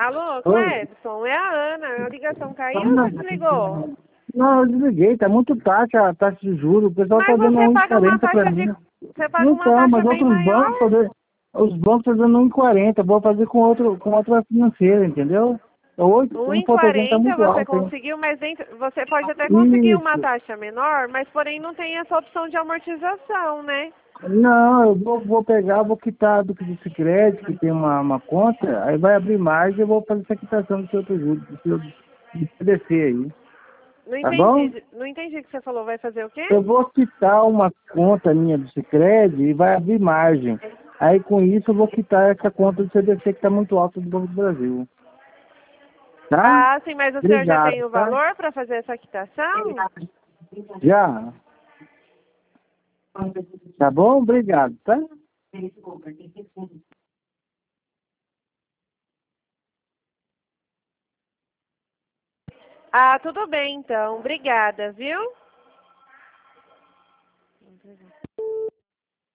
Alô, Oi? Clebson, é a Ana. A ligação caiu ou Não, você desligou? não, eu desliguei, tá muito taxa, a taxa de juros, o pessoal tá Mas dando você paga uma 1,40 pra taxa mim. Você paga uma Então, taxa mas bem outros bancos, maior. os bancos estão dando 1,40, vou fazer com outra financeira, entendeu? 1,80 tá 1,40 muito você alto, hein? conseguiu, mas você pode até conseguir uma Isso. taxa menor, mas porém não tem essa opção de amortização, né? Não, vou pegar, vou quitar do crédito, que tem uma conta, aí vai abrir mais e eu vou fazer essa quitação do seu outro juros, do CDC aí, Não tá bom? entendi. Não entendi o que você falou. Vai fazer o quê? Eu vou quitar uma conta minha do Sicredi e vai abrir margem. Aí com isso eu vou quitar essa conta do CDC que está muito alta do Banco do Brasil. Tá? Ah, sim, mas o senhor já Obrigado, tem o tá? valor para fazer essa quitação? Já. Tá bom? Obrigado, tá? Ah, tudo bem então. Obrigada, viu?